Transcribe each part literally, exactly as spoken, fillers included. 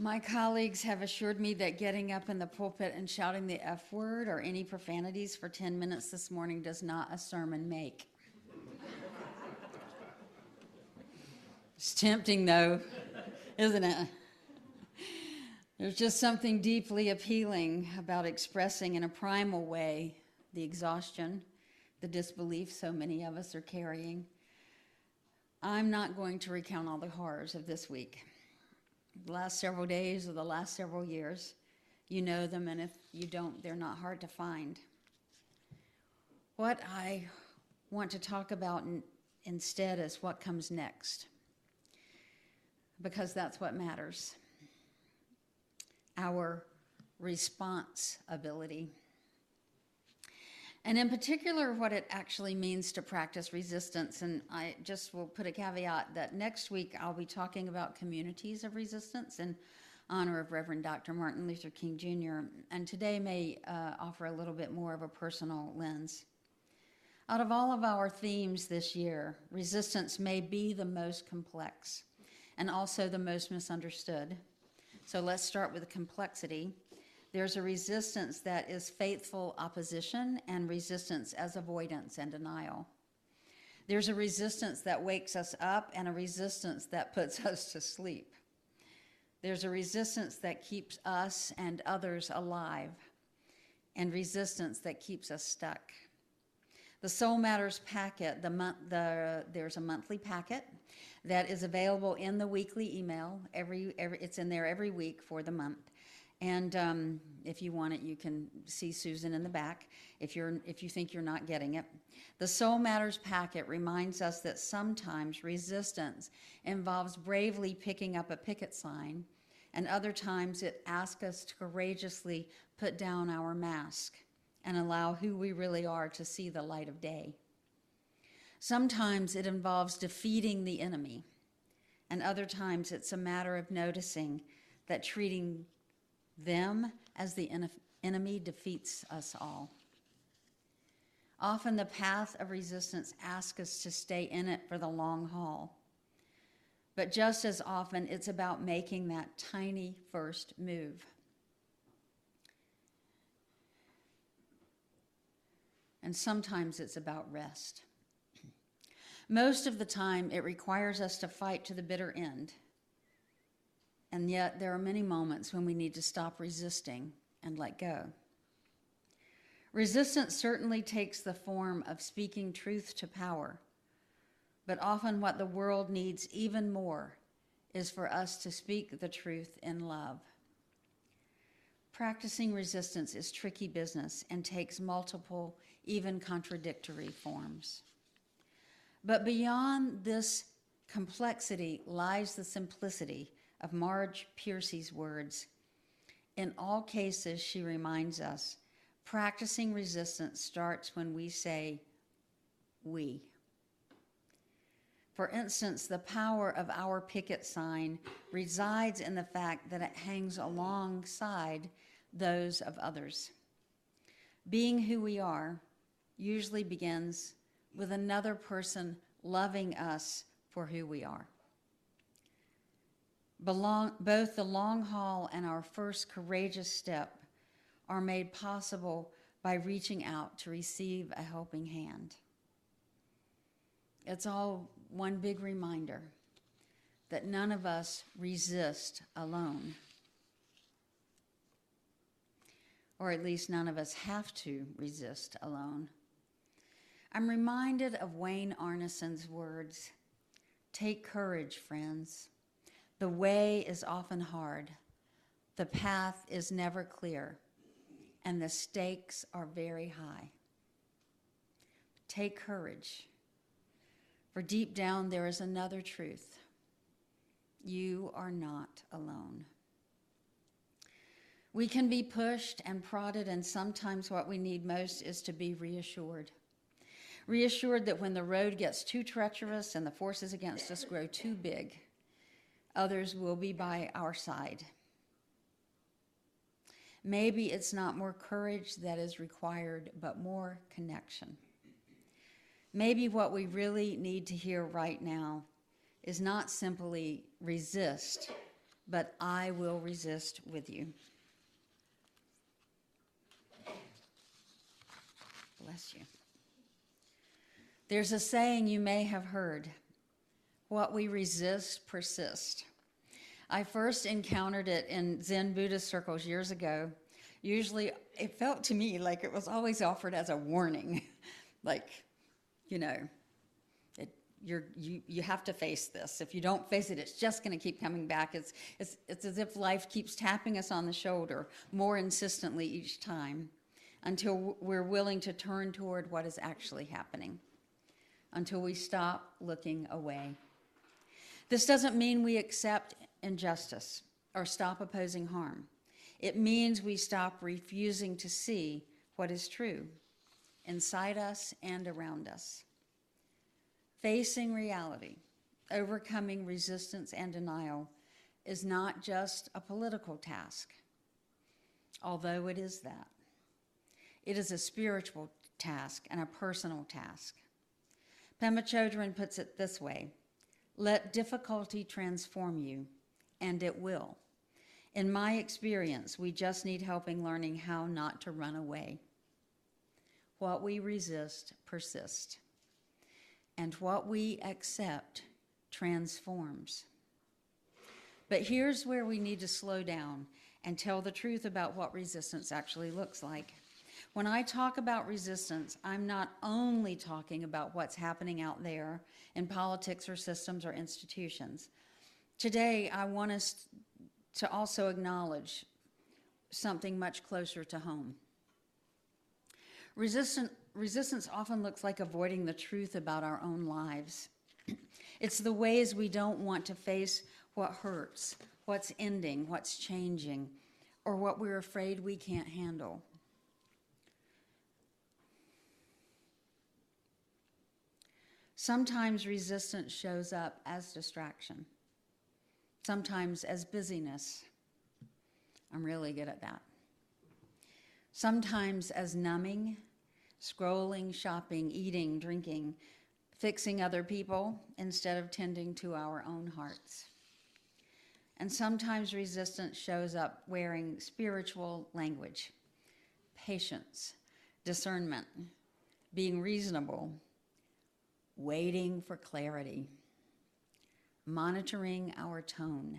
My colleagues have assured me that getting up in the pulpit and shouting the F word or any profanities for ten minutes this morning does not a sermon make. It's tempting, though, isn't it? There's just something deeply appealing about expressing in a primal way the exhaustion, the disbelief so many of us are carrying. I'm not going to recount all the horrors of this week. The last several days or the last several years, you know them, and if you don't, they're not hard to find. What I want to talk about in, instead is what comes next, because that's what matters. Our response ability. And in particular, what it actually means to practice resistance. And I just will put a caveat that next week I'll be talking about communities of resistance in honor of Reverend Doctor Martin Luther King Junior And today may uh, offer a little bit more of a personal lens. Out of all of our themes this year, resistance may be the most complex and also the most misunderstood. So let's start with the complexity. There's a resistance that is faithful opposition and resistance as avoidance and denial. There's a resistance that wakes us up and a resistance that puts us to sleep. There's a resistance that keeps us and others alive, and resistance that keeps us stuck. The Soul Matters packet, the month, the, there's a monthly packet that is available in the weekly email. Every, every, it's in there every week for the month. And um, if you want it, you can see Susan in the back if, you're, if you think you're not getting it. The Soul Matters packet reminds us that sometimes resistance involves bravely picking up a picket sign, and other times it asks us to courageously put down our mask and allow who we really are to see the light of day. Sometimes it involves defeating the enemy, and other times it's a matter of noticing that treating them as the en- enemy defeats us all. Often the path of resistance asks us to stay in it for the long haul. But just as often, it's about making that tiny first move. And sometimes it's about rest. Most of the time, it requires us to fight to the bitter end. And yet, there are many moments when we need to stop resisting and let go. Resistance certainly takes the form of speaking truth to power, but often what the world needs even more is for us to speak the truth in love. Practicing resistance is tricky business and takes multiple, even contradictory forms. But beyond this complexity lies the simplicity of Marge Piercy's words. In all cases, she reminds us, practicing resistance starts when we say, we. For instance, the power of our picket sign resides in the fact that it hangs alongside those of others. Being who we are usually begins with another person loving us for who we are. Belong, both the long haul and our first courageous step are made possible by reaching out to receive a helping hand. It's all one big reminder that none of us resist alone, or at least none of us have to resist alone. I'm reminded of Wayne Arneson's words, "Take courage, friends. The way is often hard. The path is never clear, and the stakes are very high. Take courage, for deep down there is another truth. You are not alone." We can be pushed and prodded, and sometimes what we need most is to be reassured. Reassured that when the road gets too treacherous and the forces against us grow too big, others will be by our side. Maybe it's not more courage that is required, but more connection. Maybe what we really need to hear right now is not simply resist, but I will resist with you. Bless you. There's a saying you may have heard, what we resist persists. I first encountered it in Zen Buddhist circles years ago. Usually it felt to me like it was always offered as a warning, like, you know, it, you're, you, you have to face this. If you don't face it, it's just going to keep coming back. It's, it's, it's as if life keeps tapping us on the shoulder more insistently each time until we're willing to turn toward what is actually happening, until we stop looking away. This doesn't mean we accept injustice or stop opposing harm. It means we stop refusing to see what is true inside us and around us. Facing reality, overcoming resistance and denial is not just a political task, although it is that. It is a spiritual task and a personal task. Pema Chodron puts it this way, let difficulty transform you, and it will. In my experience, we just need help in learning how not to run away. What we resist persists, and what we accept transforms. But here's where we need to slow down and tell the truth about what resistance actually looks like. When I talk about resistance, I'm not only talking about what's happening out there in politics or systems or institutions. Today, I want us to also acknowledge something much closer to home. Resistant, resistance often looks like avoiding the truth about our own lives. It's the ways we don't want to face what hurts, what's ending, what's changing, or what we're afraid we can't handle. Sometimes resistance shows up as distraction, sometimes as busyness. I'm really good at that. Sometimes as numbing, scrolling, shopping, eating, drinking, fixing other people instead of tending to our own hearts. And sometimes resistance shows up wearing spiritual language, patience, discernment, being reasonable, waiting for clarity, monitoring our tone.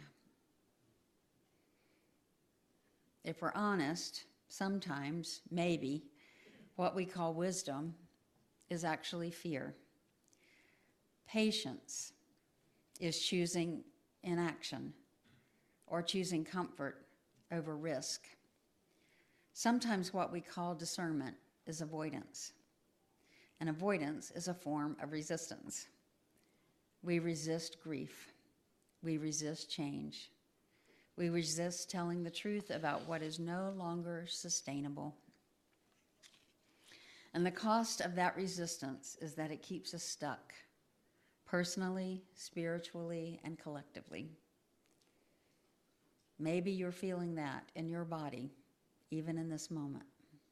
If we're honest, sometimes, maybe, what we call wisdom is actually fear. Patience is choosing inaction or choosing comfort over risk. Sometimes what we call discernment is avoidance. And avoidance is a form of resistance. We resist grief. We resist change. We resist telling the truth about what is no longer sustainable. And the cost of that resistance is that it keeps us stuck, personally, spiritually, and collectively. Maybe you're feeling that in your body, even in this moment.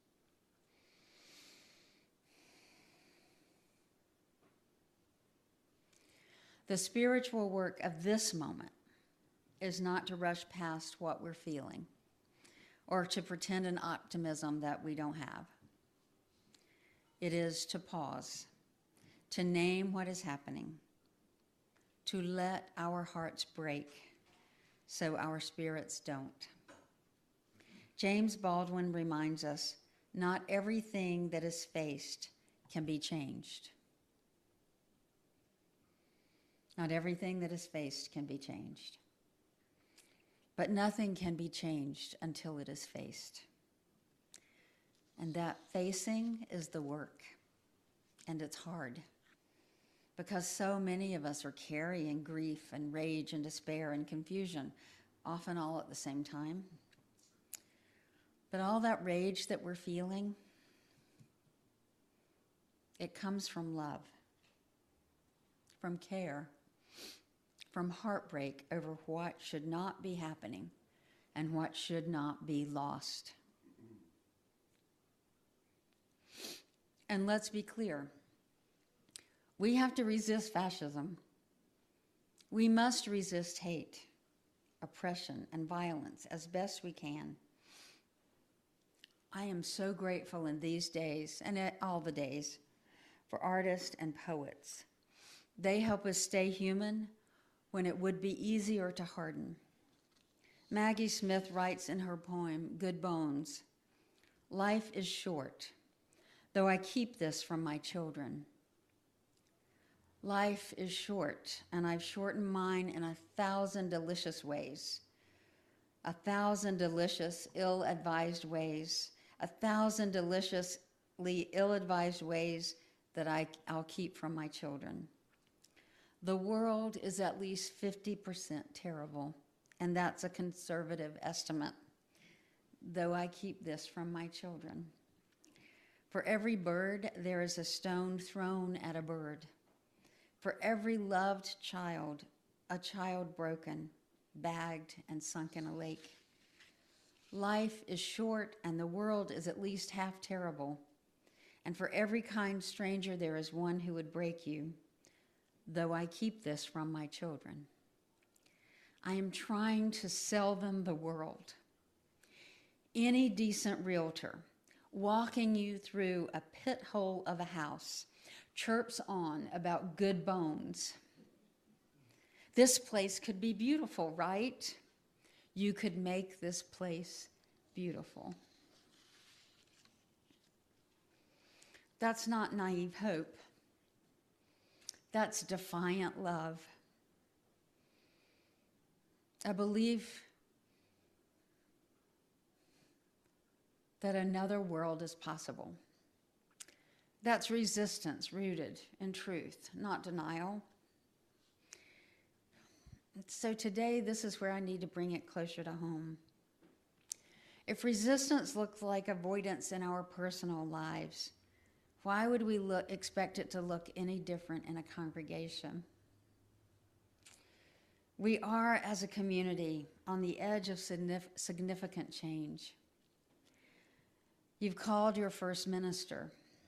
The spiritual work of this moment is not to rush past what we're feeling or to pretend an optimism that we don't have. It is to pause, to name what is happening, to let our hearts break so our spirits don't. James Baldwin reminds us, not everything that is faced can be changed. Not everything that is faced can be changed. But nothing can be changed until it is faced. And that facing is the work. And it's hard. Because so many of us are carrying grief and rage and despair and confusion, often all at the same time. But all that rage that we're feeling, it comes from love, from care, from heartbreak over what should not be happening and what should not be lost. And let's be clear, we have to resist fascism. We must resist hate, oppression, and violence as best we can. I am so grateful in these days, and at all the days, for artists and poets. They help us stay human when it would be easier to harden. Maggie Smith writes in her poem, Good Bones, "Life is short, though I keep this from my children. Life is short, and I've shortened mine in a thousand delicious ways, a thousand delicious, ill-advised ways, a thousand deliciously ill-advised ways that I, I'll keep from my children. The world is at least fifty percent terrible, and that's a conservative estimate, though I keep this from my children. For every bird, there is a stone thrown at a bird. For every loved child, a child broken, bagged, and sunk in a lake. Life is short, and the world is at least half terrible. And for every kind stranger, there is one who would break you, though I keep this from my children. I am trying to sell them the world. Any decent realtor walking you through a pit hole of a house chirps on about good bones. This place could be beautiful, right? You could make this place beautiful. That's not naive hope. That's defiant love. I believe that another world is possible. That's resistance rooted in truth, not denial. So today, this is where I need to bring it closer to home. If resistance looks like avoidance in our personal lives, why would we look, expect it to look any different in a congregation? We are, as a community, on the edge of significant change. You've called your first minister.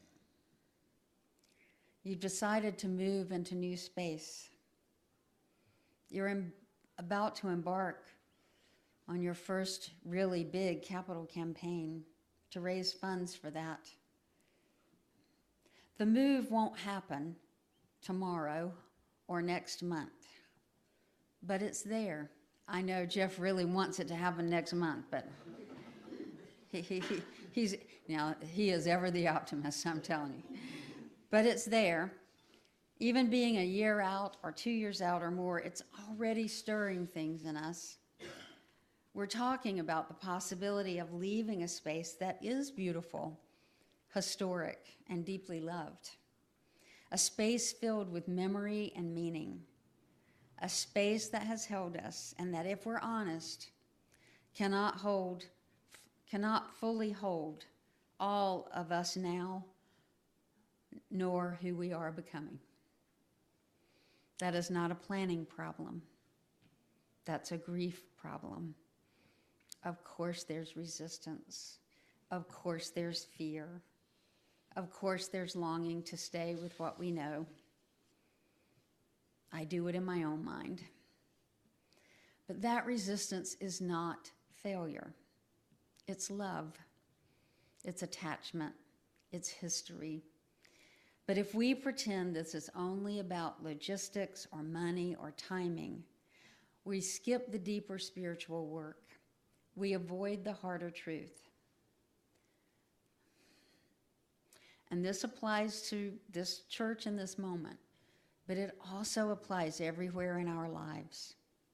You've decided to move into new space. You're in, about to embark on your first really big capital campaign to raise funds for that. The move won't happen tomorrow or next month, but it's there. I know Jeff really wants it to happen next month, but he, he, he, he's, now, he is ever the optimist, I'm telling you. But it's there. Even being a year out or two years out or more, it's already stirring things in us. We're talking about the possibility of leaving a space that is beautiful, historic, and deeply loved. A space filled with memory and meaning. A space that has held us and that, if we're honest, cannot hold, cannot fully hold all of us now, nor who we are becoming. That is not a planning problem. That's a grief problem. Of course there's resistance. Of course there's fear. Of course there's longing to stay with what we know. I do it in my own mind. But that resistance is not failure. It's love. It's attachment. It's history. But if we pretend this is only about logistics or money or timing, we skip the deeper spiritual work. We avoid the harder truth. And this applies to this church in this moment, but it also applies everywhere in our lives.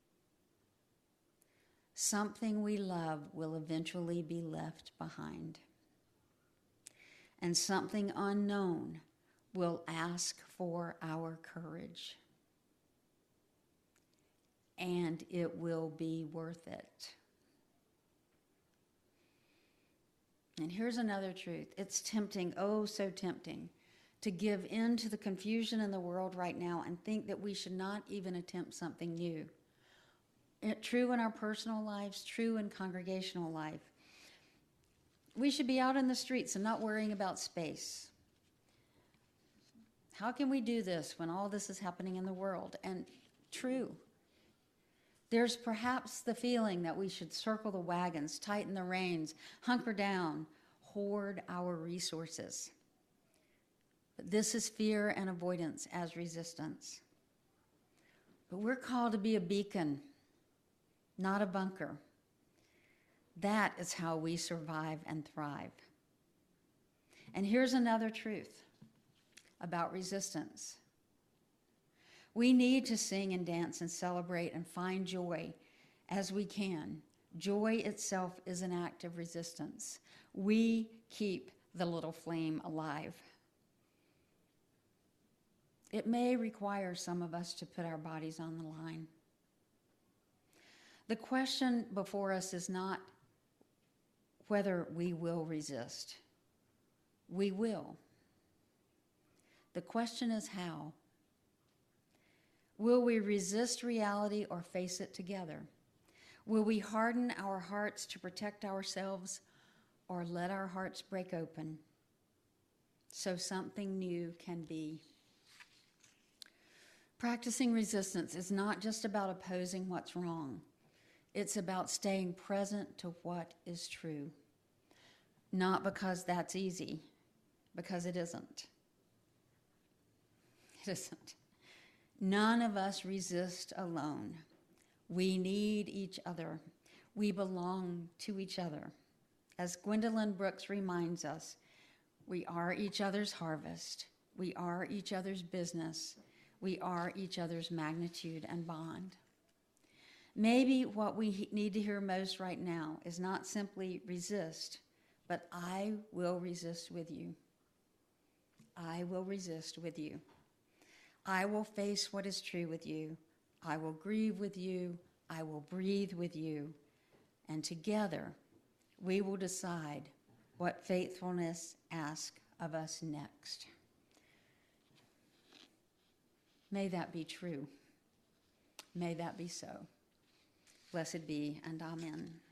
Something we love will eventually be left behind. And something unknown will ask for our courage. And it will be worth it. And here's another truth. It's tempting, oh so tempting, to give in to the confusion in the world right now and think that we should not even attempt something new. It, true in our personal lives, true in congregational life. We should be out in the streets and not worrying about space. How can we do this when all this is happening in the world? And true. There's perhaps the feeling that we should circle the wagons, tighten the reins, hunker down, hoard our resources. But this is fear and avoidance as resistance. But we're called to be a beacon, not a bunker. That is how we survive and thrive. And here's another truth about resistance. We need to sing and dance and celebrate and find joy as we can. Joy itself is an act of resistance. We keep the little flame alive. It may require some of us to put our bodies on the line. The question before us is not whether we will resist. We will. The question is how. Will we resist reality or face it together? Will we harden our hearts to protect ourselves or let our hearts break open so something new can be? Practicing resistance is not just about opposing what's wrong. It's about staying present to what is true. Not because that's easy, because it isn't. It isn't. None of us resist alone. We need each other. We belong to each other. As Gwendolyn Brooks reminds us, we are each other's harvest. We are each other's business. We are each other's magnitude and bond. Maybe what we need to hear most right now is not simply resist, but I will resist with you. I will resist with you. I will face what is true with you. I will grieve with you. I will breathe with you. And together, we will decide what faithfulness asks of us next. May that be true. May that be so. Blessed be, and amen.